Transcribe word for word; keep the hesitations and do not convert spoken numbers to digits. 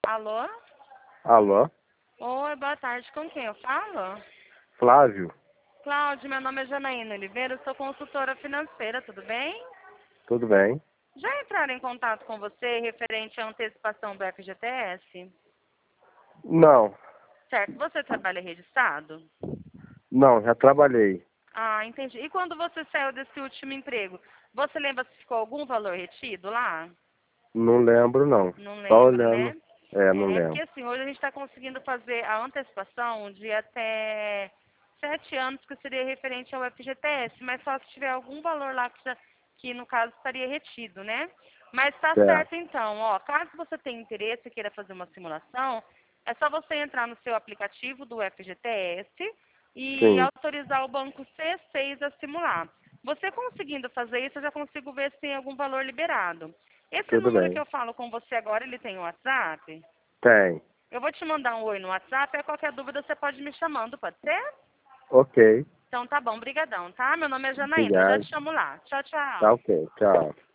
Alô? Alô? Oi, boa tarde. Com quem eu falo? Flávio? Cláudio, meu nome é Janaína Oliveira, eu sou consultora financeira, tudo bem? Tudo bem? Já entraram em contato com você referente à antecipação do F G T S? Não, Certo, você trabalha registrado? não, já trabalhei. Ah, entendi. E quando você saiu desse último emprego, você lembra se ficou algum valor retido lá? Não lembro, não. Não Só lembra, olhando. né? É, não É porque lembro. assim, hoje a gente está conseguindo fazer a antecipação de até sete anos, que seria referente ao F G T S, mas só se tiver algum valor lá que, já, que no caso estaria retido, né? Mas tá Certo. certo então, ó, caso você tenha interesse e queira fazer uma simulação, é só você entrar no seu aplicativo do F G T S e Sim, autorizar o banco C seis a simular. Você conseguindo fazer isso, eu já consigo ver se tem algum valor liberado. Esse tudo número que bem. eu falo com você agora, ele tem WhatsApp? Tem. Eu vou te mandar um oi no WhatsApp, aí qualquer dúvida você pode me chamando, pode ser? Ok. Então tá bom, brigadão, tá? Meu nome é Janaína, eu já Obrigado. te chamo lá. Tchau, Tá tchau. ok. Tchau.